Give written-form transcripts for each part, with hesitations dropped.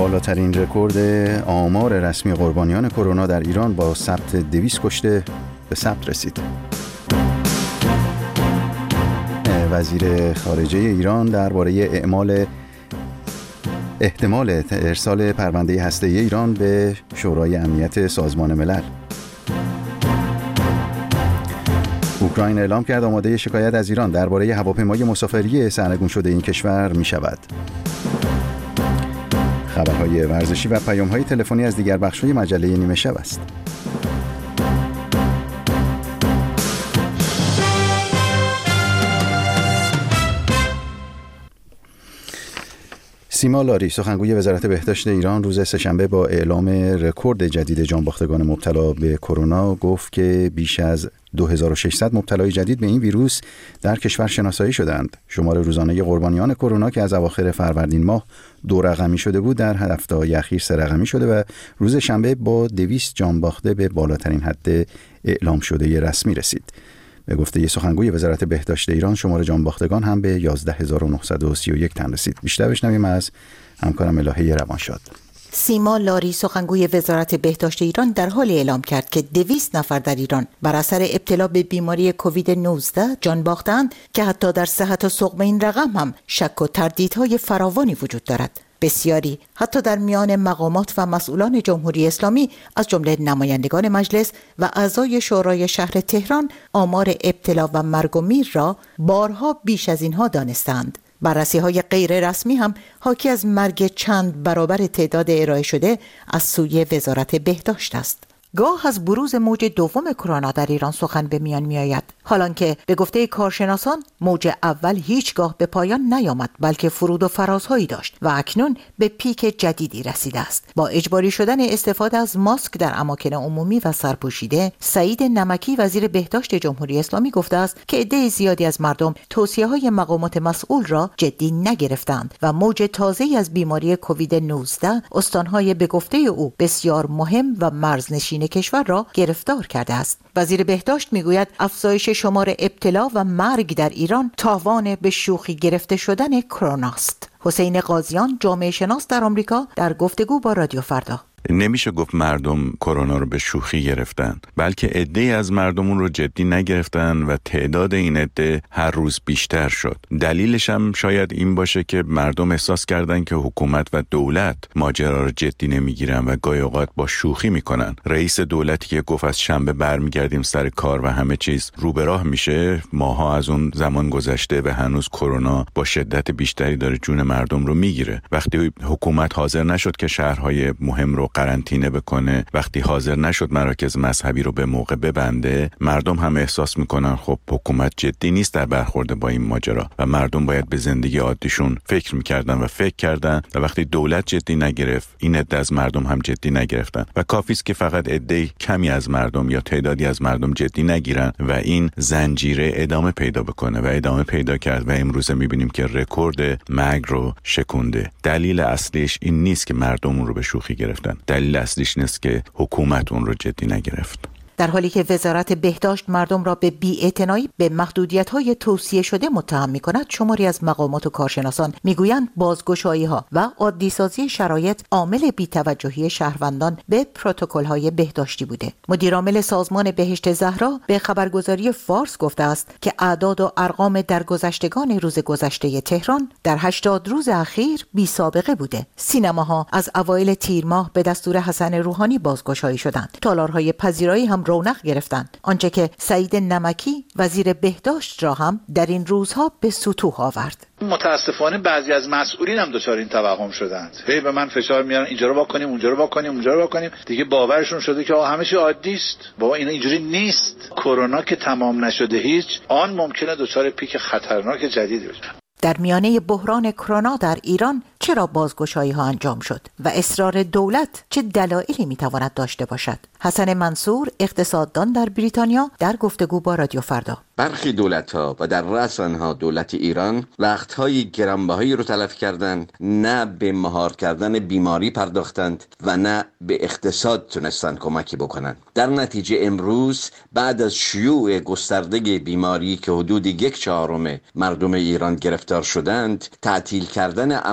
بالاترین رکورد آمار رسمی قربانیان کرونا در ایران با ثبت 200 کشته به ثبت رسید. وزیر خارجه ایران درباره احتمال ارسال پرونده هسته‌ای ایران به شورای امنیت سازمان ملل. اوکراین اعلام کرد آماده شکایت از ایران درباره هواپیمای مسافری سرنگون شده این کشور می شود. خبرهای ورزشی و پیام‌های تلفنی از دیگر بخش‌های مجله نیمه شب است. سیما لاری سخنگوی وزارت بهداشت ایران روز سه‌شنبه با اعلام رکورد جدید جانباختگان مبتلا به کرونا گفت که بیش از 2600 مبتلای جدید به این ویروس در کشور شناسایی شدند. شمار روزانه قربانیان کرونا که از اواخر فروردین ماه 2 رقمی شده بود در هفته‌های اخیر 3 رقمی شده و روز شنبه با 200 جانباخته به بالاترین حد اعلام شده رسمی رسید. به گفته سخنگوی وزارت بهداشت ایران شمار جانباختگان هم به 11931 تن رسید. بیشتر بشنویم از همکارم الهه روانشاد. سیما لاری سخنگوی وزارت بهداشت ایران در حال اعلام کرد که 200 نفر در ایران بر اثر ابتلا به بیماری کووید 19 جان باختند که حتی در صحت و سقم این رقم هم شک و تردیدهای فراوانی وجود دارد. بسیاری حتی در میان مقامات و مسئولان جمهوری اسلامی از جمله نمایندگان مجلس و اعضای شورای شهر تهران آمار ابتلا و مرگ و میر را بارها بیش از اینها دانستند. بررسی‌های غیر رسمی هم حاکی از مرگ چند برابر تعداد ارائه شده از سوی وزارت بهداشت است. گاه از بروز موج دوم کرونا در ایران سخن به میان می آید، حالانکه به گفته کارشناسان موج اول هیچگاه به پایان نیامد بلکه فرود و فرازهایی داشت و اکنون به پیک جدیدی رسیده است. با اجباری شدن استفاده از ماسک در اماکن عمومی و سرپوشیده، سعید نمکی وزیر بهداشت جمهوری اسلامی گفته است که عده زیادی از مردم توصیه‌های مقامات مسئول را جدی نگرفتند و موج تازه‌ای از بیماری کووید 19 استان‌های به گفته او بسیار مهم و مرزنشین کشور را گرفتار کرده است. وزیر بهداشت میگوید افزایش شمار ابتلا و مرگ در ایران تاوان به شوخی گرفته شدن کرونا است. حسین قاضیان جامعه شناس در آمریکا در گفتگو با رادیو فردا: نمیشه گفت مردم کرونا رو به شوخی گرفتن، بلکه عده‌ای از مردم اون رو جدی نگرفتن و تعداد این عده هر روز بیشتر شد. دلیلش هم شاید این باشه که مردم احساس کردن که حکومت و دولت ماجرا رو جدی نمیگیرن و گاهی اوقات با شوخی میکنن. رئیس دولتی که گفت از شنبه برمیگردیم سر کار و همه چیز رو به راه میشه، ماها از اون زمان گذشته و هنوز کرونا با شدت بیشتری داره جون مردم رو میگیره. وقتی حکومت حاضر نشد که شهرهای مهم رو قرنطینه بکنه، وقتی حاضر نشد مراکز مذهبی رو به موقع ببنده، مردم هم احساس میکنن خب حکومت جدی نیست در برخورد با این ماجرا و مردم باید به زندگی عادیشون فکر میکردن و فکر کردن و وقتی دولت جدی نگرفت، این عده از مردم هم جدی نگرفتن و کافی است که فقط عده کمی از مردم یا تعدادی از مردم جدی نگیرن و این زنجیره ادامه پیدا بکنه و ادامه پیدا کرد و امروز میبینیم که رکورد مرگ رو شکونده. دلیل اصلیش این نیست که مردم اون رو به شوخی گرفتن، دلیل اصلیش نیست که حکومت اون رو جدی نگرفت. در حالی که وزارت بهداشت مردم را به بی‌اعتنایی به محدودیت‌های توصیه شده متهم می‌کند، شماری از مقامات و کارشناسان می‌گویند بازگشایی‌ها و عادی‌سازی شرایط عامل بی‌توجهی شهروندان به پروتکل‌های بهداشتی بوده. مدیرعامل سازمان بهشت زهرا به خبرگزاری فارس گفته است که اعداد و ارقام درگذشتگان روز گذشته تهران در 80 روز اخیر بی‌سابقه بوده. سینماها از اوایل تیر ماه به دستور حسن روحانی بازگشایی شدند. تالارهای پذیرایی هم رونق گرفتند، آنچه که سعید نمکی وزیر بهداشت را هم در این روزها به سطوح آورد. متاسفانه بعضی از مسئولین هم دچار این توهم شدند. هی به من فشار میارن اینجا رو واکنیم، اونجا رو واکنیم، اونجا رو واکنیم. دیگه باورشون شده که همه چی عادی است. بابا اینا اینجوری نیست. کرونا که تمام نشده هیچ، آن ممکنه دچار پیک خطرناک جدیدی بشه. در میانه بحران کرونا در ایران چرا بازگشایی ها انجام شد و اصرار دولت چه دلایلی میتواند داشته باشد؟ حسن منصور اقتصاددان در بریتانیا در گفتگو با رادیو فردا: برخی دولت‌ها و در رأس آنها دولت ایران وقت‌های گرانبهایی رو تلف کردند، نه به مهار کردن بیماری پرداختند و نه به اقتصاد تونستن کمکی بکنند. در نتیجه امروز بعد از شیوع گسترده بیماری که حدود 1/4 مردم ایران گرفتار شدند، تعطیل کردن اماکن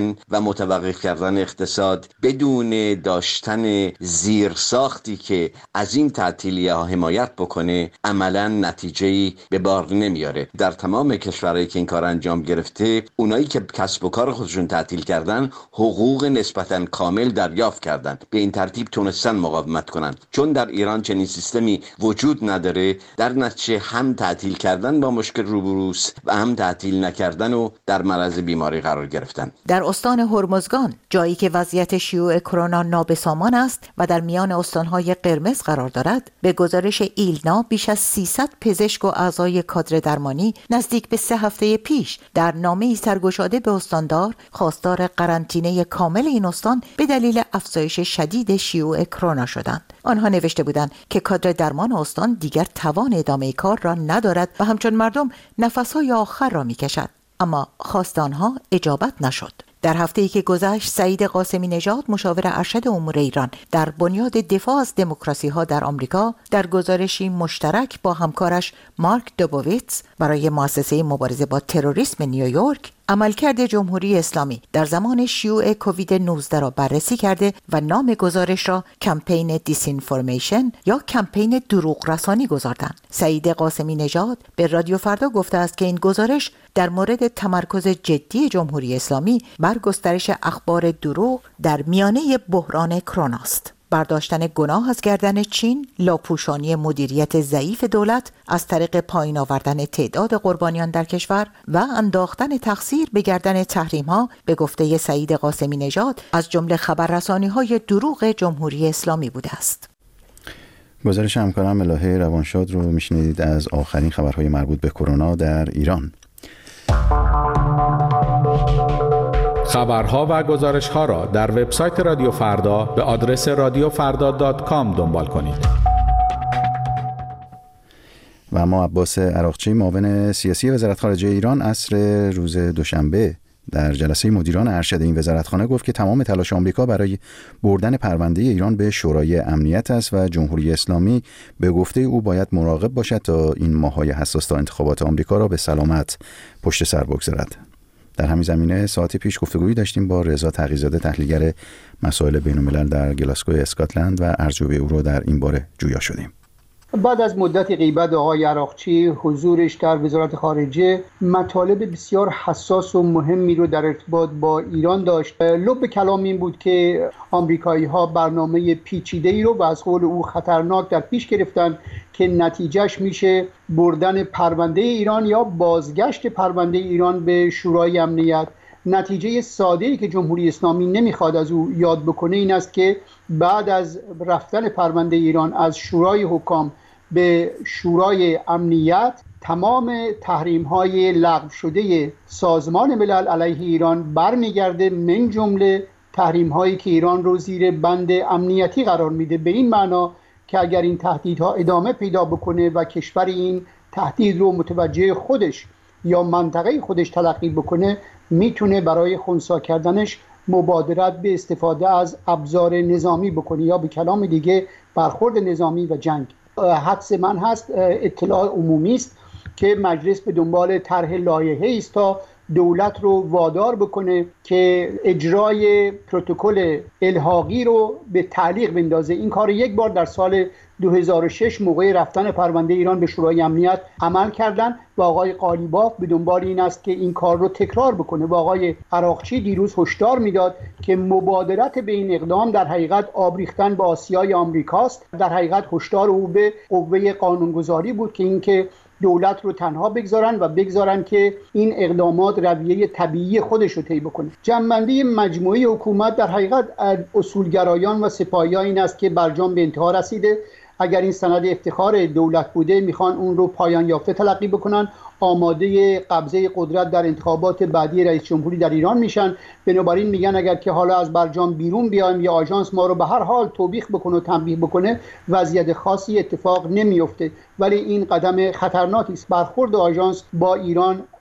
کردن و متوقف کردن اقتصاد بدون داشتن زیرساختی که از این تعطیلیه ها حمایت بکنه عملا نتیجه‌ای به بار نمیاره. در تمام کشورهایی که این کار انجام گرفته، اونایی که کسب و کار خودشون تعطیل کردن حقوق نسبتاً کامل دریافت کردن. به این ترتیب تونستن مقاومت کنن. چون در ایران چنین سیستمی وجود نداره، در نتیجه هم تعطیل کردن با مشکل روبروست و هم تعطیل نکردن و در معرض بیماری قرار گرفتن. در استان هرمزگان، جایی که وضعیت شیوع کرونا نابسامان است و در میان استانهای قرمز قرار دارد، به گزارش ایلنا بیش از 300 پزشک و اعضای کادر درمانی نزدیک به 3 هفته پیش در نامه‌ای سرگشاده به استاندار خواستار قرنطینه کامل این استان به دلیل افزایش شدید شیوع کرونا شدند. آنها نوشته بودند که کادر درمان استان دیگر توان ادامه کار را ندارد و همچون مردم نفس‌های آخر را می‌کشد، اما خواست آنها اجابت نشد. در هفته‌ای که گذشت، سعید قاسمی نژاد، مشاور ارشد امور ایران در بنیاد دفاع از دموکراسی‌ها در آمریکا، در گزارشی مشترک با همکارش مارک دوبویتس برای مؤسسه مبارزه با تروریسم نیویورک، عملکرد جمهوری اسلامی در زمان شیوع کووید 19 را بررسی کرده و نام گزارش را کمپین دیسینفورمیشن یا کمپین دروغ رسانی گذاردند. سعید قاسمی نژاد به رادیو فردا گفته است که این گزارش در مورد تمرکز جدی جمهوری اسلامی بر گسترش اخبار دروغ در میانه بحران کرونا است. برداشتن گناه از گردن چین، لاپوشانی مدیریت ضعیف دولت از طریق پایین آوردن تعداد قربانیان در کشور و انداختن تقصیر به گردن تحریم‌ها، به گفته سعید قاسمی نژاد، از جمله خبررسانی‌های دروغ جمهوری اسلامی بوده است. گزارش همکارم الهه روانشاد رو میشنیدید از آخرین خبرهای مربوط به کرونا در ایران. خبرها و گزارش‌ها را در وبسایت رادیو فردا به آدرس radiofrda.com دنبال کنید. و اما عباس عراقچی، معاون سیاسی وزارت خارجه ایران، عصر روز دوشنبه در جلسه مدیران ارشد این وزارتخانه گفت که تمام تلاش آمریکا برای بردن پرونده ایران به شورای امنیت است و جمهوری اسلامی به گفته او باید مراقب باشد تا این ماه‌های حساس تا انتخابات آمریکا را به سلامت پشت سر بگذارد. در همین زمینه ساعتی پیش گفتگویی داشتیم با رضا تقی‌زاده، تحلیلگر مسائل بین‌الملل در گلاسگو اسکاتلند، و ارجوی او را در این باره جویا شدیم. بعد از مدت غیبت آقای عراقچی، حضورش در وزارت خارجه مطالب بسیار حساس و مهمی رو در ارتباط با ایران داشت. لب کلام این بود که آمریکایی‌ها برنامه پیچیده‌ای رو و از قول او خطرناک در پیش گرفتن که نتیجهش میشه بردن پرونده ایران یا بازگشت پرونده ایران به شورای امنیت. نتیجه ساده‌ای که جمهوری اسلامی نمیخواد از او یاد بکنه این است که بعد از رفتن پرونده ایران از شورای حکام به شورای امنیت، تمام تحریم‌های لغو شده سازمان ملل علیه ایران برمیگرده، من جمله تحریم‌هایی که ایران رو زیر بند امنیتی قرار میده، به این معنا که اگر این تهدیدها ادامه پیدا بکنه و کشور این تهدید رو متوجه خودش یا منطقه خودش تلقی بکنه، میتونه برای خنثی کردنش مبادرت به استفاده از ابزار نظامی بکنه یا به کلام دیگه برخورد نظامی و جنگ. حدس من هست، اطلاع عمومی است که مجلس به دنبال طرح لایحه‌ای است تا دولت رو وادار بکنه که اجرای پروتکل الحاقی رو به تعلیق بندازه. این کار یک بار در سال 2006 موقع رفتن پرونده ایران به شورای امنیت عمل کردن و آقای قالیباف به دنبال این است که این کار رو تکرار بکنه و آقای عراقچی دیروز هشدار میداد که مبادرت به این اقدام در حقیقت آبریختن به آسیای آمریکاست. در حقیقت هشدار او به قوه قانونگذاری بود که اینکه دولت رو تنها بگذارن که این اقدامات رویه طبیعی خودش رو طی بکنه. جنبندی مجموعی حکومت در حقیقت اصولگرایان و سپاهیان این است که برجام به انتها رسیده. اگر این سند افتخار دولت بوده میخوان اون رو پایان یافته تلقی بکنن، آماده قبضه قدرت در انتخابات بعدی رئیس جمهوری در ایران میشن. بنابراین میگن اگر که حالا از برجام بیرون بیایم یا آژانس ما رو به هر حال توبیخ بکنه و تنبیه بکنه، وضعیت خاصی اتفاق نمیفته. ولی این قدم خطرناکی است. برخورد آژانس با ایران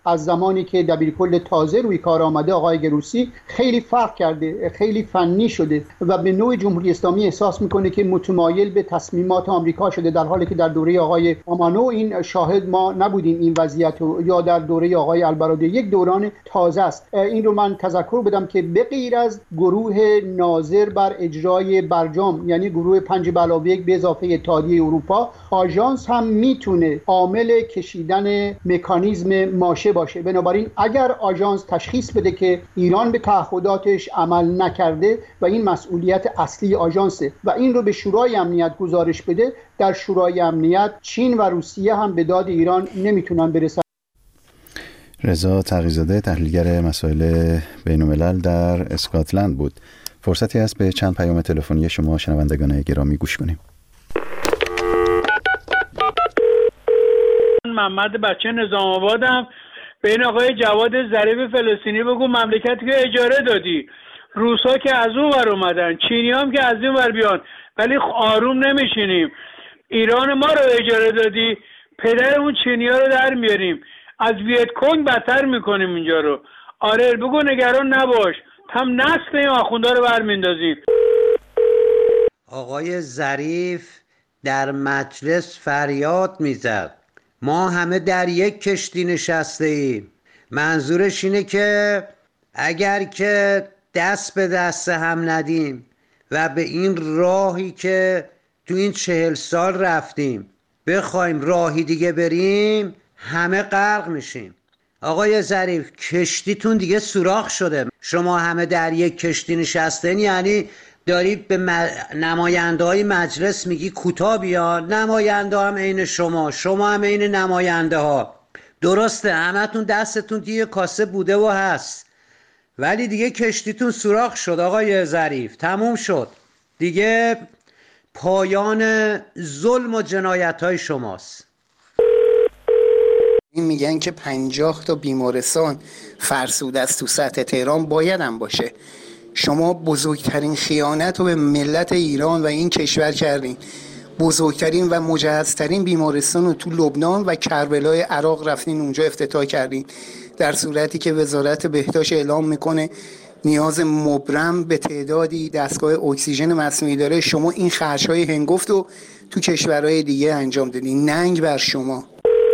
از زمانی که دبیرکل تازه روی کار آمده آقای گروسی خیلی فرق کرده، خیلی فنی شده و به نوع جمهوری اسلامی احساس میکنه که متمایل به تصمیمات آمریکا شده، در حالی که در دوره آقای آمانو این شاهد ما نبودیم این وضعیت رو، یا در دوره آقای البرادعی. یک دوران تازه است. این رو من تذکر بدم که به غیر از گروه ناظر بر اجرای برجام، یعنی گروه 5+1 به اضافه اتحادیه اروپا، آژانس هم میتونه عامل کشیدن مکانیزم ماشه باشه. بنابراین اگر آژانس تشخیص بده که ایران به تعهداتش عمل نکرده و این مسئولیت اصلی آژانسه و این رو به شورای امنیت گزارش بده، در شورای امنیت چین و روسیه هم به داد ایران نمیتونن برسن. رضا تقی‌زاده، تحلیلگر مسائل بین‌الملل در اسکاتلند بود. فرصتی است به چند پیام تلفنی شما شنوندگان گرامی گوش کنیم. محمد بچه نظام آبادم. به این آقای جواد ظریف فلسطینی بگو مملکتی که اجاره دادی، روسا که از اون ور اومدن، چینی هم که از این ور بیان، ولی آروم نمیشینیم. ایران ما رو اجاره دادی، پدر اون چینی ها رو در میاریم، از ویت کنگ بدتر میکنیم اینجا رو. آره بگو نگران نباش، هم نسل این آخوندا رو برمیندازیم. آقای ظریف در مجلس فریاد میزد ما همه در یک کشتی نشسته ایم. منظورش اینه که اگر که دست به دست هم ندیم و به این راهی که تو این 40 سال رفتیم بخوایم راهی دیگه بریم، همه غرق میشیم. آقای ظریف کشتیتون دیگه سوراخ شده. شما همه در یک کشتی نشستین، یعنی دارید به نماینده های مجلس میگی کوتاه بیان، نماینده هم عین شما هم عین نماینده ها. درسته همتون دستتون دیگه کاسه بوده و هست، ولی دیگه کشتیتون سوراخ شد آقای ظریف، تموم شد دیگه، پایان ظلم و جنایت های شماست. این میگن که 50 تا بیمارستان فرسوده است تو سطح تهران، باید هم باشه. شما بزرگترین خیانت رو به ملت ایران و این کشور کردین. بزرگترین و مجهزترین بیمارستان رو تو لبنان و کربلای عراق رفتین اونجا افتتاح کردین، در صورتی که وزارت بهداشت اعلام میکنه نیاز مبرم به تعدادی دستگاه اکسیژن مصنوعی داره. شما این خرج‌های هنگفت رو تو کشورهای دیگه انجام دادین. ننگ بر شما.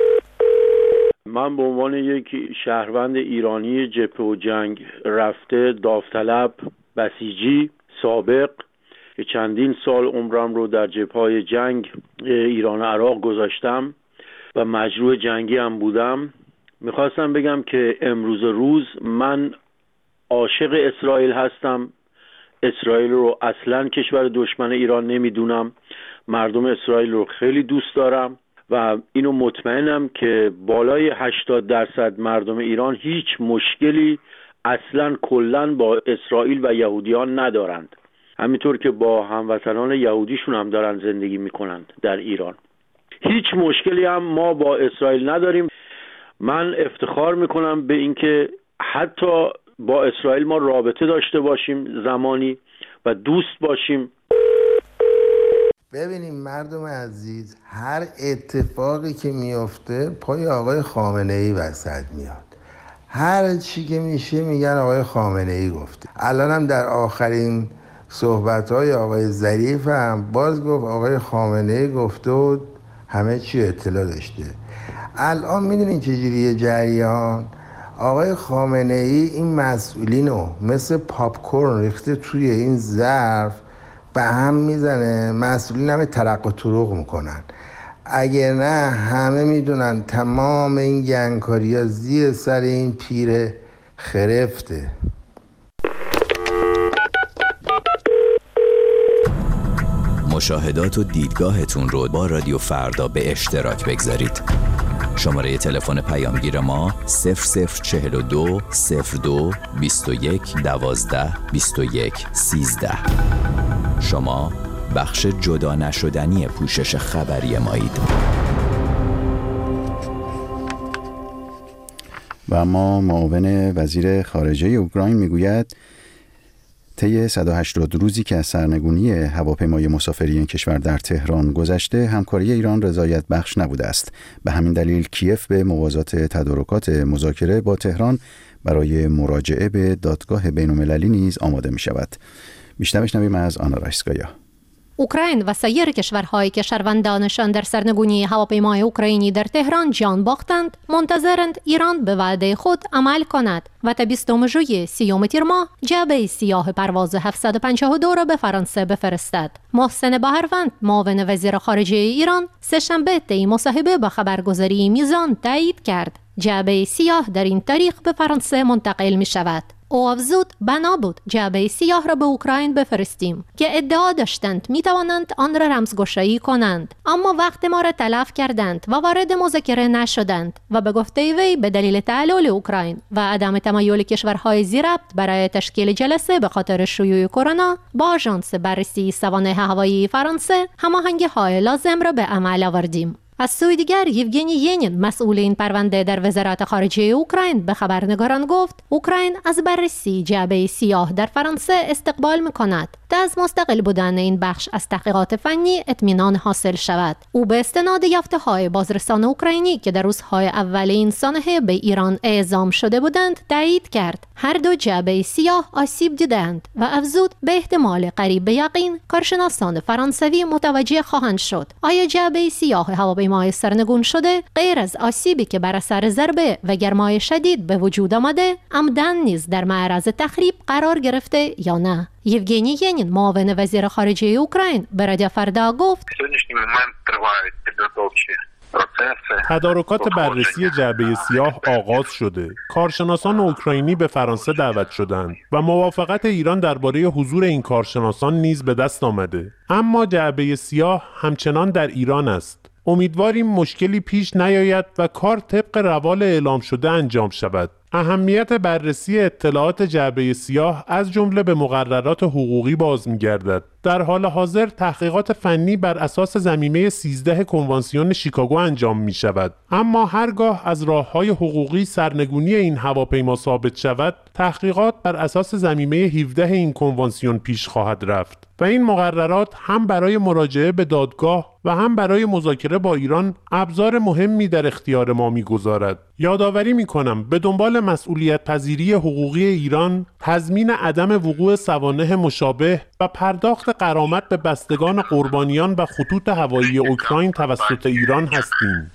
من به عنوان یک شهروند ایرانی جبهه و جنگ رفته، داوطلب، بسیجی سابق که چندین سال عمرم رو در جبهه‌های جنگ ایران و عراق گذاشتم و مجروح جنگی هم بودم، میخواستم بگم که امروز روز من عاشق اسرائیل هستم. اسرائیل رو اصلاً کشور دشمن ایران نمیدونم. مردم اسرائیل رو خیلی دوست دارم و اینو مطمئنم که بالای 80% مردم ایران هیچ مشکلی اصلاً کلاً با اسرائیل و یهودیان ندارند، همینطور که با هموطنان یهودیشون هم دارن زندگی میکنند در ایران. هیچ مشکلی هم ما با اسرائیل نداریم. من افتخار میکنم به اینکه حتی با اسرائیل ما رابطه داشته باشیم زمانی و دوست باشیم. ببینیم مردم عزیز، هر اتفاقی که میفته پای آقای خامنه ای وسط میاد. هر چی که میشه میگن آقای خامنه ای گفته. الان هم در آخرین صحبت‌های آقای ظریف هم باز گفت آقای خامنه ای گفته و همه چی اطلاع داشته. الان میدونین چجوریه جریان؟ آقای خامنه ای این مسئولین رو مثل پاپکورن ریخته توی این ظرف به هم میزنه، مسئولین همه ترق و طرق میکنن. اگر نه همه میدونن تمام این گنگکاری ها زیر سر این پیر خرفته. مشاهدات و دیدگاهتون رو با رادیو فردا به اشتراک بگذارید. شماره تلفن پیامگیر ما 0042 02 21 12 21 13. شما بخش جدا نشدنی پوشش خبری مایید. و اما معاون وزیر خارجه اوکراین میگوید طی 180 روزی که از سرنگونی هواپیمای مسافری این کشور در تهران گذشته، همکاری ایران رضایت بخش نبوده است. به همین دلیل کیف به موازات تدارکات مذاکره با تهران برای مراجعه به دادگاه بین‌المللی نیز آماده می شود. بیشتر بشنویم از آنا رایسکایا. اوکراین و سایر کشورهایی که شهروندانشان در سرنگونی هواپیمای اوکراینی در تهران جان باختند، منتظرند ایران به وعده خود عمل کند و تا 20 ژوئیه 30 تیر ماه جعبه سیاه پرواز 752 را به فرانسه بفرستد. محسن بهروند، معاون وزیر خارجه ایران، سه‌شنبه طی مصاحبه با خبرگزاری میزان تایید کرد جعبه سیاه در این تاریخ به فرانسه منتقل می شود. او افزود بنا بود جعبه سیاه را به اوکراین بفرستیم که ادعا داشتند می توانند آن را رمزگشایی کنند، اما وقت ما را تلف کردند و وارد مذاکره نشدند و به گفته وی به دلیل تعلل اوکراین و عدم تمایل کشورهای ذی‌ربط برای تشکیل جلسه به خاطر شیوع کرونا با آژانس بررسی سوانح هوایی فرانسه هماهنگی‌های لازم را به عمل آوردیم. از سوی دیگر یوگنی ینین، مسئول این پرونده در وزارت خارجه اوکراین، به خبرنگاران گفت اوکراین از بررسی جعبه سیاه در فرانسه استقبال می‌کند تا از مستقل بودن این بخش از تحقیقات فنی اطمینان حاصل شود. او به استناد یافته‌های بازرسان اوکراینی که در روزهای اول این سانحه به ایران اعزام شده بودند تایید کرد هر دو جعبه سیاه آسیب دیدند و افزود به احتمال قریب به یقین کارشناسان فرانسوی متوجه خواهند شد آیا جعبه سیاه هواپیمای سرنگون شده غیر از آسیبی که بر اثر ضربه و گرمای شدید به وجود آمده عمدن نیز در معرض تخریب قرار گرفته یا نه. یوگنی ینین، معاون وزیر خارجه اوکراین، به رادیو فردا گفت تدارکات بررسی جعبه سیاه آغاز شده. کارشناسان اوکراینی به فرانسه دعوت شدند و موافقت ایران درباره حضور این کارشناسان نیز به دست آمده. اما جعبه سیاه همچنان در ایران است. امیدواریم مشکلی پیش نیاید و کار طبق روال اعلام شده انجام شود. اهمیت بررسی اطلاعات جعبه سیاه از جمله به مقررات حقوقی باز می‌گردد. در حال حاضر تحقیقات فنی بر اساس ضمیمه 13 کنوانسیون شیکاگو انجام می‌شود. اما هرگاه از راه‌های حقوقی سرنگونی این هواپیما ثابت شود، تحقیقات بر اساس ضمیمه 17 این کنوانسیون پیش خواهد رفت و این مقررات هم برای مراجعه به دادگاه و هم برای مذاکره با ایران ابزار مهمی در اختیار ما می‌گذارد. یادآوری می‌کنم به دنبال مسئولیت پذیری حقوقی ایران، تضمین عدم وقوع سوانح مشابه و پرداخت غرامت به بستگان قربانیان و خطوط هوایی اوکراین توسط ایران هستیم.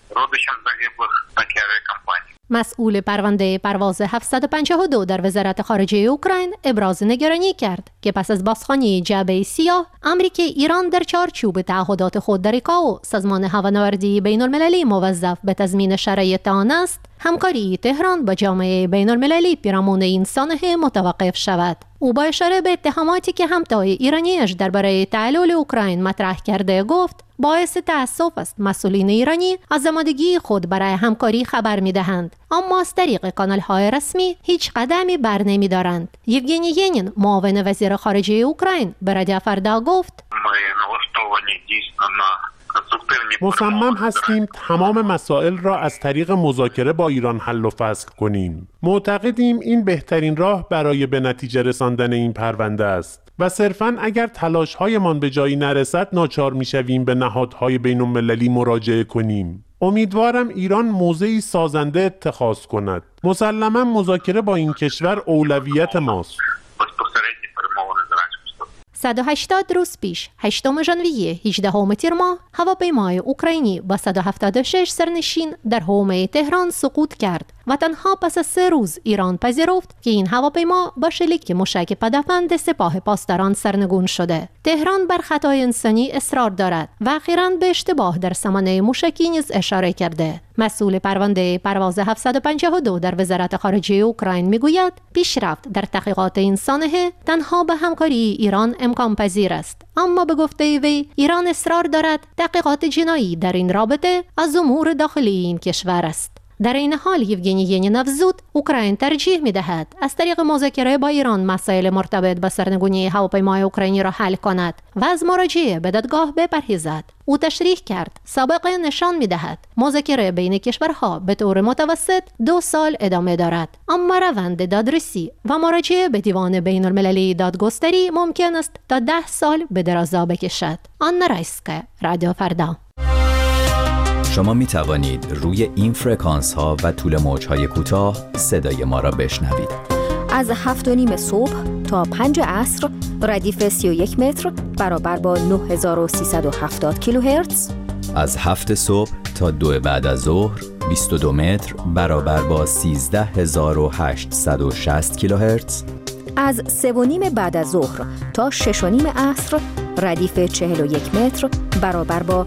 مسئول پرونده پرواز 752 در وزارت خارجه اوکراین ابراز نگرانی کرد که پس از بازخوانی جعبه سیاه، امری که ایران در چارچوب تعهدات خود در ایکائو، سازمان هوانوردی بین‌المللی موظف به تضمین شرایط آن است، همکاری تهران با جامعه بین‌المللی پیرامون این سانحه متوقف شود. او با اشاره به اتهاماتی که همتای ایرانیش درباره تعلل اوکراین مطرح کرده گفت باعث تأسف است مسئولین ایرانی از آمادگی خود برای همکاری خبر می‌دهند، اما از طریق کانال‌های رسمی هیچ قدمی بر نمی‌دارند. یوگنی ینین، معاون وزیر خارجه اوکراین، به رادیو فردا گفت مصمم هستیم تمام مسائل را از طریق مذاکره با ایران حل و فصل کنیم. معتقدیم این بهترین راه برای به نتیجه رساندن این پرونده است و صرفاً اگر تلاش‌هایمان به جایی نرسد ناچار می‌شویم به نهادهای بین‌المللی مراجعه کنیم. امیدوارم ایران موضعی سازنده اتخاذ کند. مسلماً مذاکره با این کشور اولویت ماست. 180 روز پیش 8 ژانویه 18 تیر ماه هواپیمای اوکراینی با 176 سرنشین در حومه تهران سقوط کرد و تنها پس از 3 روز ایران پذیرفت که این هواپیما با شلیک موشک پدافند سپاه پاسداران سرنگون شده. تهران بر خطای انسانی اصرار دارد و اخیراً به اشتباه در سامانه موشکی نیز اشاره کرده. مسئول پرونده پرواز 752 در وزارت خارجه اوکراین میگوید پیشرفت در تحقیقات این سانحه تنها به همکاری ایران امکان پذیر است، اما به گفته وی ایران اصرار دارد تحقیقات جنایی در این رابطه از امور داخلی این کشور است. در این حال یوگنی ینینوزود اوکراین ترجیح می‌دهد از طریق مذاکره با ایران مسائل مرتبط با سرنگونی هواپیمای اوکراینی را حل کند و از مراجعه به دادگاه بپرهیزد. او تشریح کرد سابقه نشان می‌دهد مذاکره بین کشورها به طور متوسط 2 سال ادامه دارد، اما روند دادرسی و مراجعه به دیوان بین‌المللی دادگستری ممکن است تا 10 سال به درازا بکشد. آنا رایسکا، رادیو فردا. شما می توانید روی این فرکانس ها و طول موج های کوتاه صدای ما را بشنوید. از 7:30 صبح تا 5 عصر ردیف 31 متر برابر با 9370 کیلوهرتز. از 7 صبح تا 2 بعد از ظهر 22 متر برابر با 13860 کیلوهرتز. از 3:30 بعد از ظهر تا 6:30 عصر ردیف 41 متر برابر با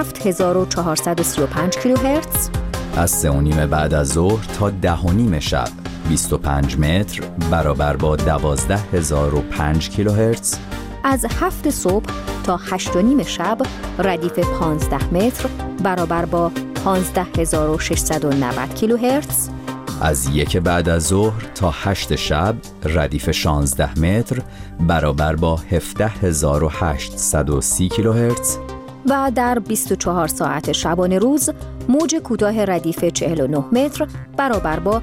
7435 کیلوهرتز. از 3:30 بعد از ظهر تا 10:30 شب 25 متر برابر با 12005 کیلوهرتز. از 7 صبح تا 8:30 شب ردیف 15 متر برابر با 15690 کیلوهرتز. از 1 بعد از ظهر تا 8 شب ردیف 16 متر برابر با 17830 کیلوهرتز. و در 24 ساعت شبانه روز موج کوتاه ردیف 49 متر برابر با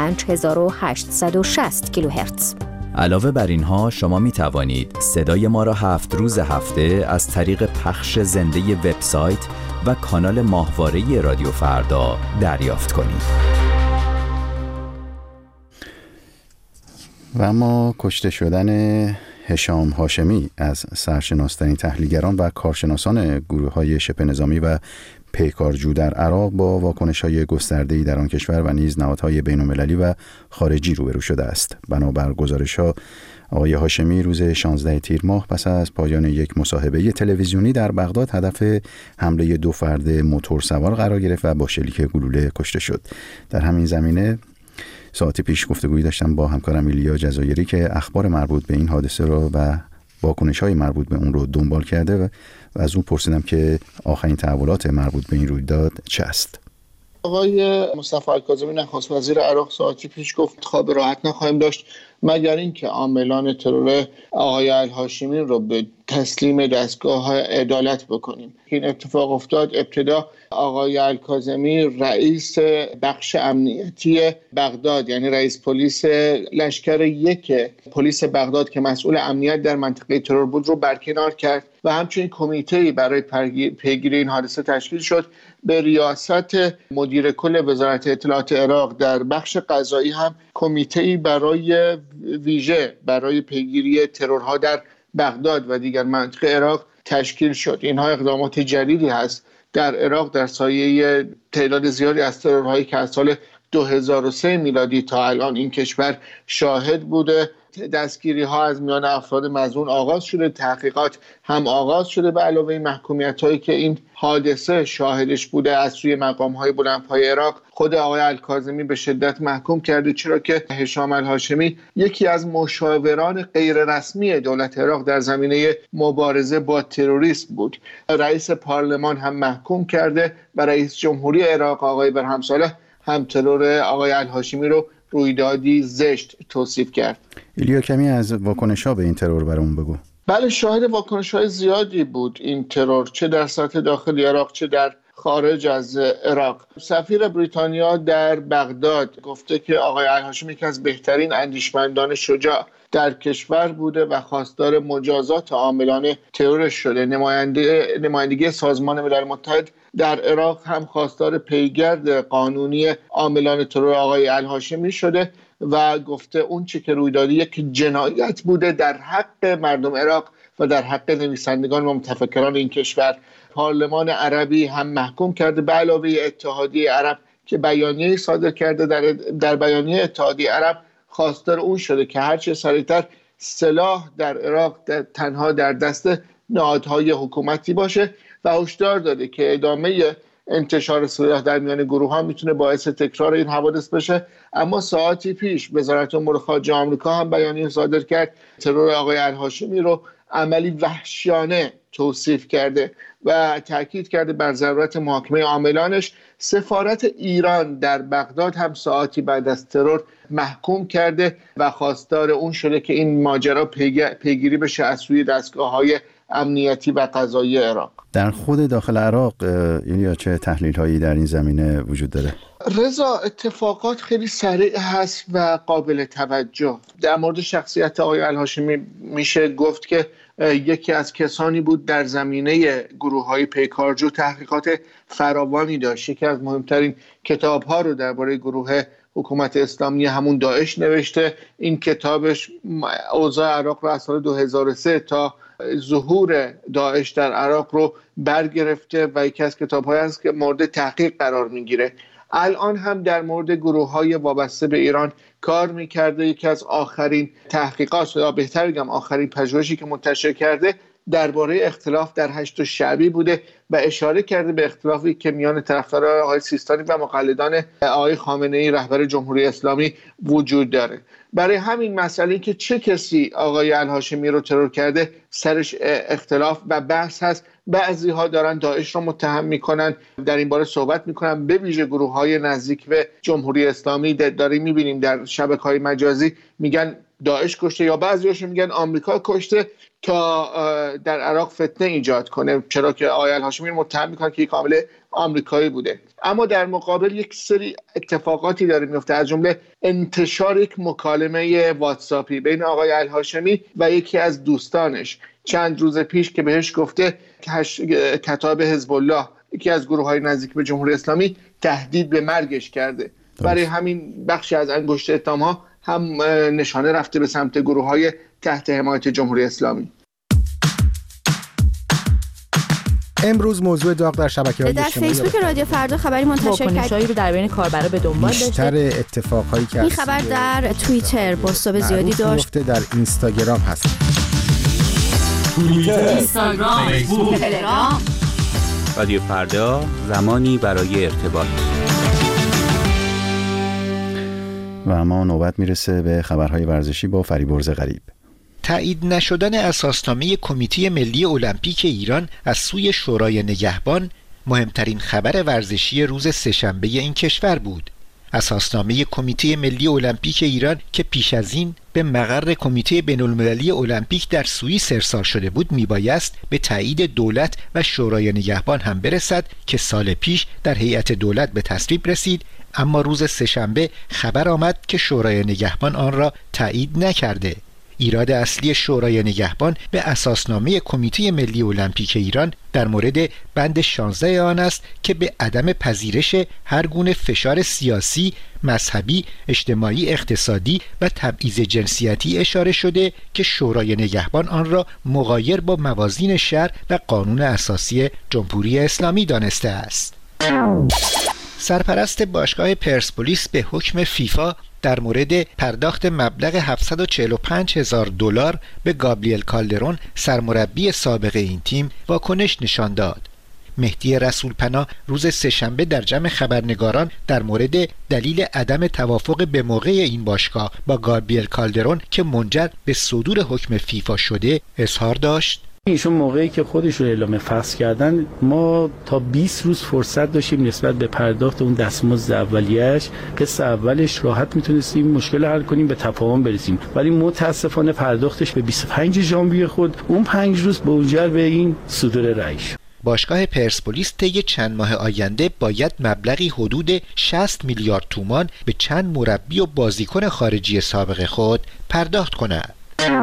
5860 کیلوهرتز. علاوه بر اینها شما می توانید صدای ما را 7 روز هفته از طریق پخش زنده وبسایت و کانال ماهواره رادیو فردا دریافت کنید. و اما کشته شدن هشام هاشمی از سرشناس‌ترین تحلیلگران و کارشناسان گروه‌های شبه نظامی و پیکارجو در عراق با واکنش‌های گسترده‌ای در آن کشور و نیز نهادهای بین‌المللی و خارجی روبرو شده است. بنابر گزارش‌ها آقای هاشمی روز 16 تیر ماه پس از پایان یک مصاحبه تلویزیونی در بغداد هدف حمله 2 فرد موتورسوار قرار گرفت و با شلیک گلوله کشته شد. در همین زمینه ساعتی پیش گفتگویی داشتم با همکارم ایلیا جزایری که اخبار مربوط به این حادثه را و واکنش‌های مربوط به اون رو دنبال کرده و از اون پرسیدم که آخرین تحولات مربوط به این رویداد چه است. آقای مصطفی الکاظمی نخست وزیر عراق ساعتی پیش گفت خواب راحت نخواهیم داشت مگر اینکه عاملان ترور آقای الهاشمی رو به تسلیم دستگاه عدالت بکنیم. این اتفاق افتاد ابتدا آقای الکاظمی رئیس بخش امنیتی بغداد یعنی رئیس پلیس لشکر 1 پلیس بغداد که مسئول امنیت در منطقه ترور بود رو برکنار کرد و همچنین کمیته‌ای برای پیگیری این حادثه تشکیل شد. به ریاست مدیر کل وزارت اطلاعات عراق در بخش قضایی هم کمیته‌ای برای ویژه برای پیگیری ترورها در بغداد و دیگر مناطق عراق تشکیل شد. اینها اقدامات جدیدی هست در عراق در سایه تعداد زیادی از ترورهایی که از سال 2003 میلادی تا الان این کشور شاهد بوده. دستگیری ها از میان افراد مظنون آغاز شده، تحقیقات هم آغاز شده به علاوه محکومیت هایی که این حادثه شاهدش بوده از سوی مقام های بلندپایه عراق. خود آقای الکاظمی به شدت محکوم کرده، چرا که هشام الهاشمی یکی از مشاوران غیر رسمی دولت عراق در زمینه مبارزه با تروریسم بود. رئیس پارلمان هم محکوم کرده و رئیس جمهوری عراق آقای برهم صالح هم ترور آقای الهاشمی رو رویدادی زشت توصیف کرد. ایلیا کمی از واکنش‌ها به این ترور برامون بگو. بله، شاهد واکنش‌های زیادی بود این ترور، چه در سطح داخل عراق چه در خارج از عراق. سفیر بریتانیا در بغداد گفته که آقای الهاشمی یکی از بهترین اندیشمندان شجاع در کشور بوده و خواستار مجازات عاملان ترورش شده. نمایندگی سازمان ملل متحد در عراق هم خواستار پیگرد قانونی عاملان ترور آقای الهاشمی شده و گفته اون چه که روی داده یک جنایت بوده در حق مردم عراق و در حق نویسندگان و متفکران این کشور. پارلمان عربی هم محکوم کرده به علاوه اتحادیه عرب که بیانیه صادر کرده. در بیانیه اتحادیه عرب خواستار اون شده که هرچه سریعتر سلاح در عراق تنها در دست نهادهای حکومتی باشه و هشدار داده که ادامه انتشار سلاح در میان گروه ها میتونه باعث تکرار این حوادث بشه. اما ساعتی پیش وزارت امور خارجه آمریکا هم بیانیه صادر کرد ترور آقای الهاشمی رو عملی وحشیانه توصیف کرده و تاکید کرده بر ضرورت محاکمه عاملانش. سفارت ایران در بغداد هم ساعتی بعد از ترور محکوم کرده و خواستار اون شده که این ماجرا پیگیری بشه از سوی دستگاه‌های امنیتی و قضایی عراق. در خود داخل عراق یا چه تحلیل‌هایی در این زمینه وجود داره؟ رضا، اتفاقات خیلی سریع هست و قابل توجه. در مورد شخصیت آقای الهاشمی میشه گفت که یکی از کسانی بود در زمینه گروه‌های پیکارجو تحقیقات فراوانی داشت. یکی از مهمترین کتاب‌ها رو درباره گروه حکومت اسلامی همون داعش نوشته. این کتابش اوضاع عراق رو از سال 2003 تا ظهور داعش در عراق رو برگرفته و یکی از کتاب‌هایی است که مورد تحقیق قرار میگیره. الان هم در مورد گروه‌های وابسته به ایران کار میکرده. یکی از آخرین تحقیقات یا بهتر بگم آخرین پژوهشی که منتشر کرده درباره اختلاف در 8 شعبی بوده و اشاره کرده به اختلافی که میان طرفداران آقای سیستانی و مقلدان آقای خامنه‌ای رهبر جمهوری اسلامی وجود داره. برای همین مسئله که چه کسی آقای الهاشمی رو ترور کرده سرش اختلاف و بحث هست. بعضی‌ها دارن داعش رو متهم میکنن، در این باره صحبت میکنن، به ویژه گروه‌های نزدیک به جمهوری اسلامی داریم میبینیم در شبکه‌های مجازی میگن داعش کشته یا بعضی‌هاشون میگن آمریکا کشته تا در عراق فتنه ایجاد کنه، چرا که آقای الهاشمی رو متهم میکنن که یک عامل آمریکایی بوده. اما در مقابل یک سری اتفاقاتی داره میفته، از جمله انتشار یک مکالمه واتساپی بین آقای الهاشمی و یکی از دوستانش چند روز پیش که بهش گفته کتاب حزب الله، یکی از گروه‌های نزدیک به جمهوری اسلامی، تهدید به مرگش کرده. برای همین بخشی از انگشت اتهام‌ها هم نشانه رفته به سمت گروه‌های تحت حمایت جمهوری اسلامی. امروز موضوع داغ در شبکه‌های اجتماعی در فیسبوک رادیو فردا خبری منتشر کرد رو در بین کاربرا به دنبال داشته. بیشتر اتفاقهایی که این خبر در توییتر بازتاب زیادی داشت. در اینستاگرام هست. توییتر، اینستاگرام، فیسبوک، تلگرام. رادیو فردا، زمانی برای ارتباط. و اما نوبت میرسه به خبرهای ورزشی با فریبرز غریب. تایید نشدن اساسنامه کمیته ملی المپیک ایران از سوی شورای نگهبان مهمترین خبر ورزشی روز سه‌شنبه این کشور بود. اساسنامه کمیته ملی المپیک ایران که پیش از این به مقر کمیته بین‌المللی المپیک در سوئیس ارسال شده بود میبایست به تایید دولت و شورای نگهبان هم برسد که سال پیش در هیئت دولت به تصویب رسید، اما روز سه‌شنبه خبر آمد که شورای نگهبان آن را تایید نکرده. ایراد اصلی شورای نگهبان به اساسنامه کمیته ملی المپیک ایران در مورد بند 16 آن است که به عدم پذیرش هر گونه فشار سیاسی، مذهبی، اجتماعی، اقتصادی و تبعیض جنسیتی اشاره شده که شورای نگهبان آن را مغایر با موازین شرع و قانون اساسی جمهوری اسلامی دانسته است. سرپرست باشگاه پرسپولیس به حکم فیفا در مورد پرداخت مبلغ $745,000 به گابریل کالدرون سرمربی سابق این تیم واکنش نشان داد. مهدی رسولپناه روز سه‌شنبه در جمع خبرنگاران در مورد دلیل عدم توافق به موقع این باشگاه با گابریل کالدرون که منجر به صدور حکم فیفا شده اظهار داشت: ایشون موقعی که خودش رو اعلام فسخ کردن ما تا 20 روز فرصت داشتیم نسبت به پرداخت اون دستمزد اولیه‌اش. قسط اولش راحت میتونستیم مشکل حل کنیم، به تفاهم برسیم، ولی متاسفانه پرداختش به 25 ژانویه خود اون 5 روز منجر به این صدور رأی شد. باشگاه پرسپولیس طی چند ماه آینده باید مبلغی حدود 60 میلیارد تومان به چند مربی و بازیکن خارجی سابق خود پرداخت کند.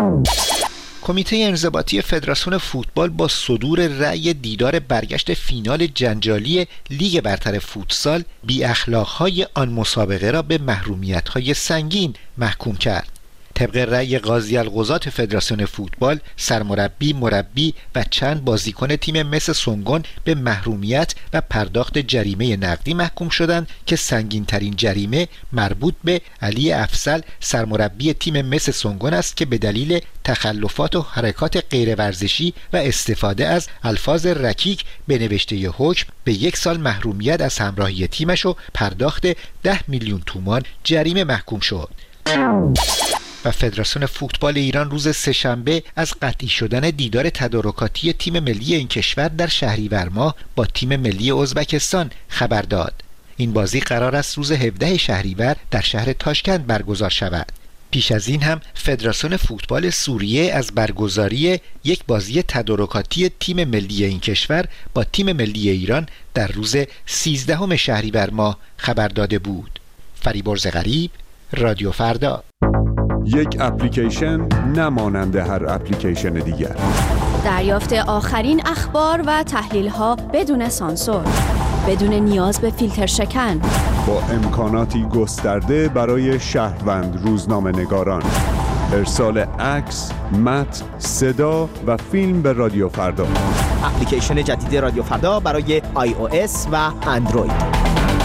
کمیته انضباطی فدراسیون فوتبال با صدور رأی دیدار برگشت فینال جنجالی لیگ برتر فوتسال بی اخلاق‌های آن مسابقه را به محرومیت‌های سنگین محکوم کرد. طبق رأی قاضی القضات فدراسیون فوتبال، سرمربی، مربی و چند بازیکن تیم مس سونگون به محرومیت و پرداخت جریمه نقدی محکوم شدند که سنگین‌ترین جریمه مربوط به علی افضل سرمربی تیم مس سونگون است که به دلیل تخلفات و حرکات غیر ورزشی و استفاده از الفاظ رکیک به نوشته حکم به 1 سال محرومیت از همراهی تیمش و پرداخت 10 میلیون تومان جریمه محکوم شد. و فدراسیون فوتبال ایران روز سه‌شنبه از قطعی شدن دیدار تدارکاتی تیم ملی این کشور در شهریور ماه با تیم ملی ازبکستان خبر داد. این بازی قرار است روز 17 شهریور در شهر تاشکند برگزار شود. پیش از این هم فدراسیون فوتبال سوریه از برگزاری یک بازی تدارکاتی تیم ملی این کشور با تیم ملی ایران در روز 13 شهریور ماه خبر داده بود. فریبرز غریب، رادیو فردا. یک اپلیکیشن نمانند هر اپلیکیشن دیگر. دریافت آخرین اخبار و تحلیل‌ها بدون سانسور، بدون نیاز به فیلتر شکن، با امکاناتی گسترده برای شهروند روزنامه‌نگاران. ارسال عکس، متن، صدا و فیلم به رادیو فردا. اپلیکیشن جدید رادیو فردا برای iOS و اندروید.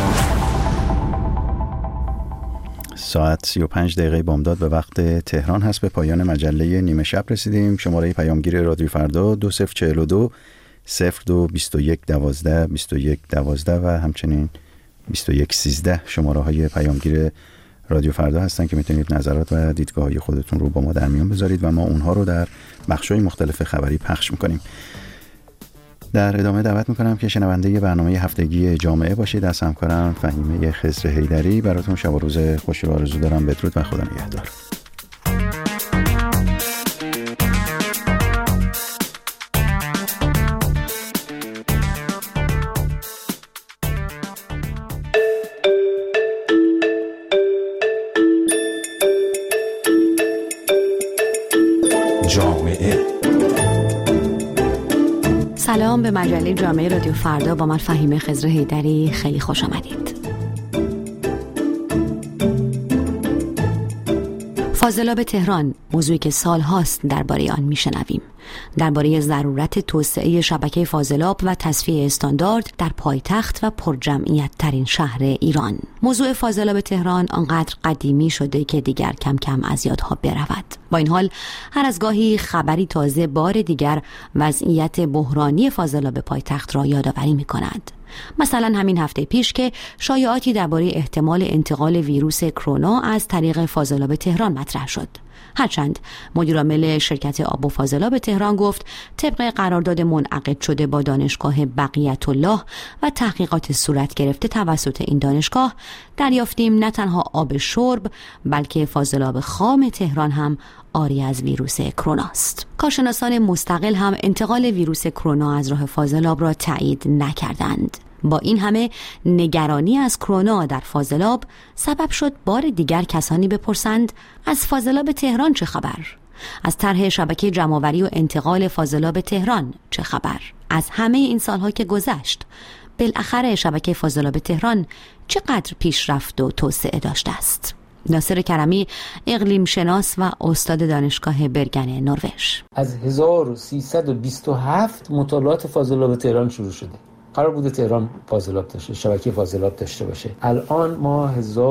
ساعت 35 دقیقه بامداد به وقت تهران هست. به پایان مجله نیمه شب رسیدیم. شماره پیامگیر رادیو فردا 2042 02 21 12 21 12 و همچنین 21 13 شماره های پیامگیر رادیو فردا هستن که میتونید نظرات و دیدگاه‌های خودتون رو با ما در میان بذارید و ما اونها رو در بخش‌های مختلف خبری پخش میکنیم. در ادامه دعوت میکنم که شنونده برنامه هفتگی جامعه باشید. از همکارم فهیمه خضر حیدری براتون شب و روز خوشی رو آرزو دارم. بدرود و خدا نگهدار. سلام به مجله جامعه رادیو فردا. با من فهیمه خضر حیدری. خیلی خوش آمدید. فاضلاب تهران، موضوعی که سالهاست درباره آن میشنویم. درباره ضرورت توسعه شبکه فاضلاب و تصفیه استاندارد در پایتخت و پرجمعیت ترین شهر ایران. موضوع فاضلاب تهران آنقدر قدیمی شده که دیگر کم کم از یادها برود. با این حال هر از گاهی خبری تازه بار دیگر وضعیت بحرانی فاضلاب پایتخت را یادآوری می‌کند. مثلا همین هفته پیش که شایعاتی درباره احتمال انتقال ویروس کرونا از طریق فاضلاب تهران مطرح شد. هرچند مدیرعامل شرکت آب و فاضلاب تهران گفت طبق قرارداد منعقد شده با دانشگاه بقیت الله و تحقیقات صورت گرفته توسط این دانشگاه دریافتیم نه تنها آب شرب بلکه فاضلاب خام تهران هم عاری از ویروس کرونا است. کارشناسان مستقل هم انتقال ویروس کرونا از راه فاضلاب را تایید نکردند. با این همه نگرانی از کرونا در فاضلاب سبب شد بار دیگر کسانی بپرسند از فاضلاب تهران چه خبر؟ از طرح شبکه جمع‌آوری و انتقال فاضلاب تهران چه خبر؟ از همه این سالها که گذشت بالاخره شبکه فاضلاب تهران چقدر پیشرفت و توسعه داشته است؟ ناصر کرمی، اقلیم شناس و استاد دانشگاه برگن نروژ: از 1327 مطالعات فاضلاب تهران شروع شده. قرار بوده تهران فاضلاب داشته، شبکه فاضلاب داشته باشه. الان ما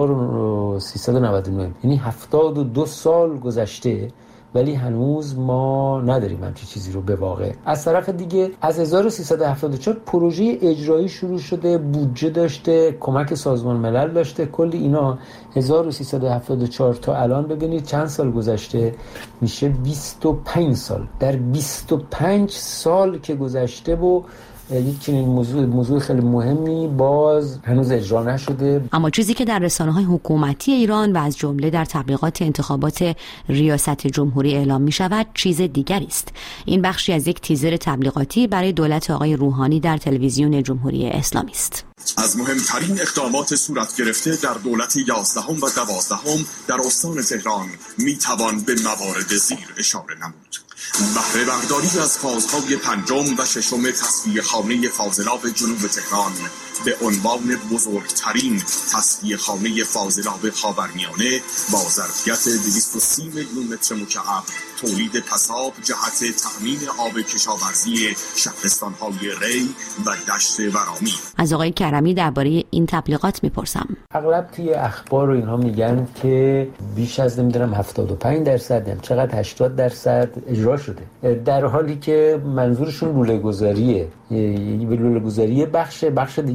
1399، یعنی 72 سال گذشته ولی هنوز ما نداریم همچین چیزی رو به واقع. از طرف دیگه از 1374 پروژه اجرایی شروع شده، بودجه داشته، کمک سازمان ملل داشته، کلی اینا. 1374 تا الان ببینید چند سال گذشته، میشه 25 سال. در 25 سال که گذشته و یک چنین موضوع خیلی مهمی باز هنوز اجرا نشده. اما چیزی که در رسانه‌های حکومتی ایران و از جمله در تبلیغات انتخابات ریاست جمهوری اعلام می شود چیز دیگری است. این بخشی از یک تیزر تبلیغاتی برای دولت آقای روحانی در تلویزیون جمهوری اسلامی است. از مهمترین اقدامات صورت گرفته در دولت 11 و 12 در استان تهران می توان به موارد زیر اشاره نمود. بهره برداری از فازهای 5 و 6 تصفیه خانه فاضلاب جنوب تهران به عنوان بزرگترین تصفیه خانه فاضلاب خاورمیانه با ظرفیت 230 میلیون متر مکعب تولید پساب جهت تأمین آب کشاورزی شهرستان‌های ری و دشت ورامین. از آقای کرمی درباره این تبلیغات میپرسم. اغلب توی اخبار و اینها میگن که بیش از 75% چقدر 80% اجرا شده، در حالی که منظورشون لوله گذاریه. لوله گذاری بخش دیگه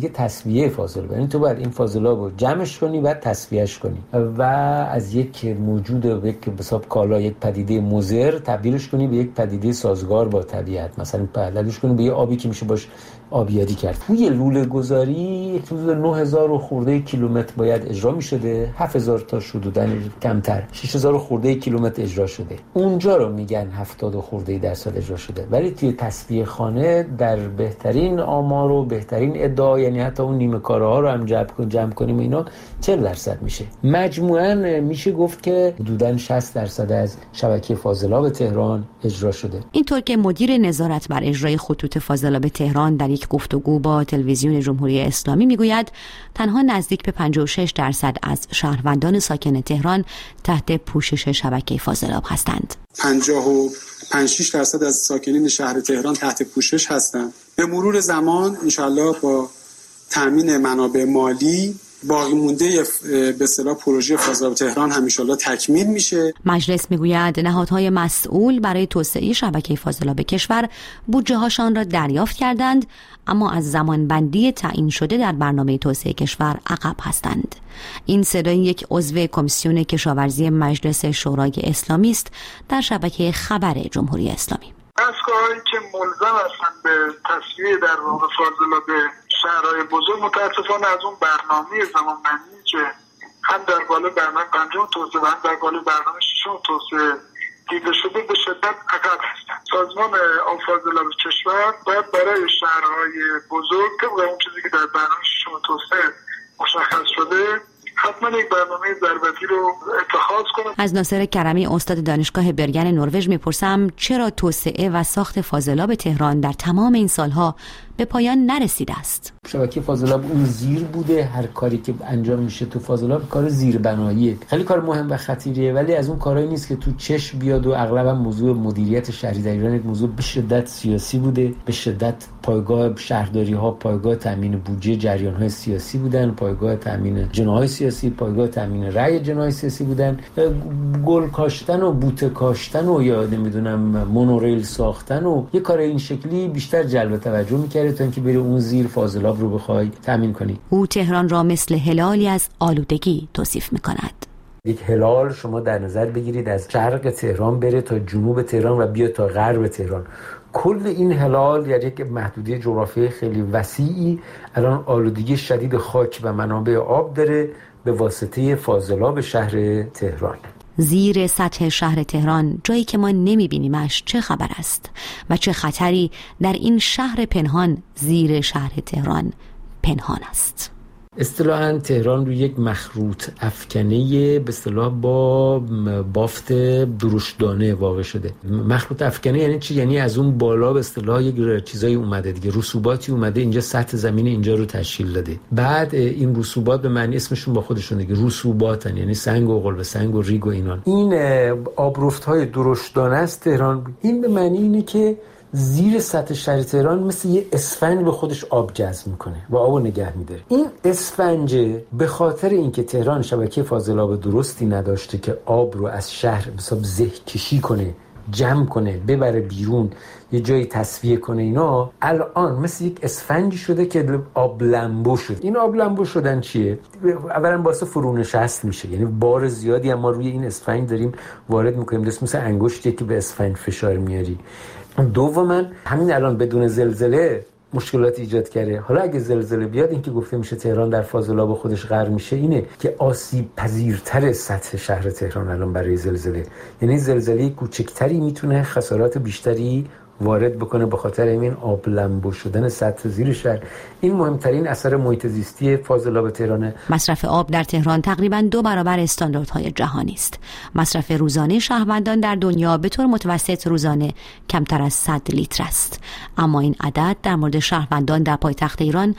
تصفیه فاضلاب، یعنی تو باید این فاضلاب رو جمعش کنی و تصفیهش کنی و از یک موجود به حساب کالا، یک پدیده مضر تبدیلش کنی به یک پدیده سازگار با طبیعت، مثلا تبدیلش کنی به یه آبی که میشه باش آبیاری کرد. توی لوله گذاری حدود 9000 خورده کیلومتر باید اجرا میشده، 7000 تا حدوداً کمتر، 6000 خورده کیلومتر اجرا شده. اونجا رو میگن 70 خورده درصد اجرا شده. ولی توی تصفیه خانه در بهترین آمار و بهترین ادعا، یعنی حتی اون نیمه کاره ها رو هم جمع کنیم اینا 40% میشه. مجموعاً میشه گفت که حدوداً 60% از شبکه فاضلاب تهران اجرا شده. اینطور که مدیر نظارت بر اجرای خطوط فاضلاب تهران در یک گفتگو با تلویزیون جمهوری اسلامی میگوید تنها نزدیک به 56% از شهروندان ساکن تهران تحت پوشش شبکه فاضلاب هستند. 55-6% از ساکنین شهر تهران تحت پوشش هستند. به مرور زمان انشالله با تامین منابع مالی باقی مونده به اصطلاح پروژه فاضلاب تهران هم انشالله تکمیل میشه. مجلس میگوید نهادهای مسئول برای توسعه شبکه فاضلاب کشور بودجه هاشان را دریافت کردند، اما از زمانبندی تعیین شده در برنامه توسعه کشور عقب هستند. این صدای یک عضو کمیسیون کشاورزی مجلس شورای اسلامی است در شبکه خبر جمهوری اسلامی. دستگاه‌هایی که ملزم هستند به تصفیه در واقع فاضلاب شهرهای بزرگ متاسفانه از اون برنامه زمانبندی که هم در قالب برنامه پنجم توسعه و هم در قالب برنامه ششم توسعه دیده شده به شدت عقب هستند. سازمان آب فاضلاب کشور باید برای شهرهای بزرگ طبق اون چیزی که در برنامه ششم توسعه مشخص شده حتما یک برنامه ضربتی رو اتخاذ کنم. از ناصر کرمی استاد دانشگاه برگن نروژ میپرسم چرا توسعه و ساخت فاضلاب تهران در تمام این سالها به پایان نرسیده است. شبکه فاضلاب اون زیر بوده، هر کاری که انجام میشه تو فاضلاب کار زیربناییه، خیلی کار مهم و خطیریه، ولی از اون کارهایی نیست که تو چشم بیاد و اغلب موضوع مدیریت شهری در ایران یک موضوع به شدت سیاسی بوده، به شدت پایگاه شهرداری ها پایگاه تامین بودجه جریان های سیاسی بودن، پایگاه تامین جناح سیاسی، پایگاه تامین رأی جناح سیاسی بودن. گل کاشتن و بوته کاشتن و یا نمیدونم مونوریل ساختن و یه کار این شکلی بیشتر جلب توجه می‌کرد تا اینکه بری اون زیر فاضلاب رو بخوای تامین کنی. او تهران را مثل هلالی از آلودگی توصیف می‌کند. یک هلال شما در نظر بگیرید از شرق تهران بره تا جنوب تهران و بیا تا غرب تهران. کل این هلال یعنی یک محدوده جغرافیایی خیلی وسیعی الان آلودگی شدید خاک و منابع آب داره به واسطه فاضلاب شهر تهران. زیر سطح شهر تهران، جایی که ما نمیبینیمش، چه خبر است و چه خطری در این شهر پنهان زیر شهر تهران پنهان است. اصطلاحاً تهران رو یک مخروط افکنه به اصطلاح با بافت درشتدانه واقع شده. مخروط افکنه یعنی چی؟ یعنی از اون بالا به اصطلاح یک چیزایی اومده دیگه، رسوباتی اومده اینجا، سطح زمین اینجا رو تشکیل داده. بعد این رسوبات به معنی اسمشون با خودشون دیگه رسوباتن، یعنی سنگ و قلب سنگ و ریگ و اینان. این آبرفت‌های درشتدانه است تهران. این به معنی اینه که زیر سطح شهر تهران مثل یه اسفنج به خودش آب جذب میکنه و آبو نگه میداره. این اسفنج به خاطر اینکه تهران شبکه فاضلاب درستی نداشته که آب رو از شهر حساب زه کشی کنه، جمع کنه، ببره بیرون، یه جایی تصفیه کنه، اینا الان مثل یک اسفنجی شده که آب لمبو شد. این آب لمبو شدن چیه؟ اولا باعث فرونشست میشه، یعنی بار زیادی ما روی این اسفنج داریم وارد میکنیم، درست مثل انگشتی که به اسفنج فشار میاری. دوما همین الان بدون زلزله مشکلات ایجاد کرده. حالا اگه زلزله بیاد، این که گفته میشه تهران در فاضلاب خودش غرق میشه، اینه که آسیب پذیرتر سطح شهر تهران الان برای زلزله، یعنی زلزله کوچکتری میتونه خسارات بیشتری وارد بکنه به خاطر این آب لمبو شدن سطح زیر شهر. این مهمترین اثر محیط زیستی فاضلاب تهرانه. مصرف آب در تهران تقریباً 2 برابر استانداردهای جهانی است. مصرف روزانه شهروندان در دنیا به طور متوسط روزانه کمتر از 100 لیتر است، اما این عدد در مورد شهروندان در پایتخت ایران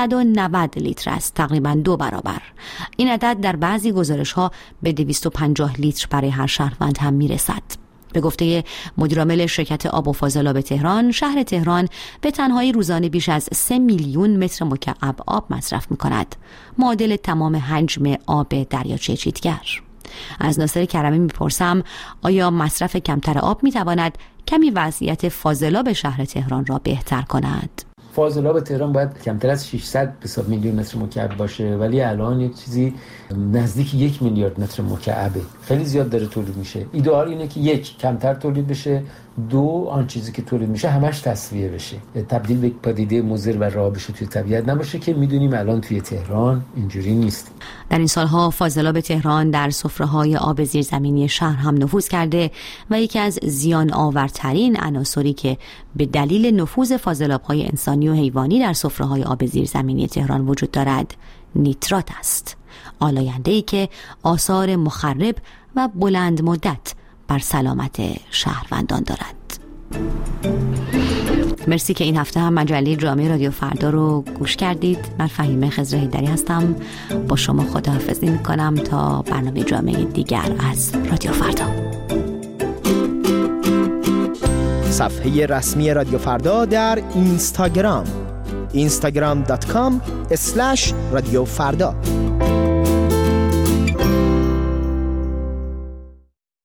190 لیتر است، تقریباً 2 برابر. این عدد در بعضی گزارش‌ها به 250 لیتر برای هر شهروند هم میرسد. به گفته مدیرعامل شرکت آب و فاضلاب تهران، شهر تهران به تنهایی روزانه بیش از 3 میلیون متر مکعب آب مصرف می‌کند، معادل تمام حجم آب دریاچه چیتگر. از ناصر کرمی میپرسم آیا مصرف کمتر آب میتواند کمی وضعیت فاضلاب شهر تهران را بهتر کند؟ فاضلاب تهران باید کمتر از 600 میلیون متر مکعب باشه، ولی الان یک چیزی نزدیک 1 میلیارد متر مکعبه. خیلی زیاد داره تولید میشه. ایدئال اینه که یک کمتر تولید بشه، دو آن چیزی که تولید میشه همش تصفیه بشه، تبدیل به پدیده مضر و راه بشه توی طبیعت نباشه که میدونیم الان توی تهران اینجوری نیست. در این سالها فاضلاب تهران در سفره‌های آب زیرزمینی شهر هم نفوذ کرده و یکی از زیان آورترین عناصری که به دلیل نفوذ فاضلاب‌های انسانی و حیوانی در سفره‌های آب زیرزمینی تهران وجود دارد نیترات است، آلاینده‌ای که آثار مخرب و بلند مدت بر سلامت شهروندان دارد. مرسی که این هفته هم مجله جامعه رادیو فردا رو گوش کردید. من فهیمه خضر هیدری هستم، با شما خداحافظی میکنم تا برنامه جامعه دیگر از رادیو فردا. صفحه رسمی رادیو فردا در اینستاگرام instagram.com/رادیو فردا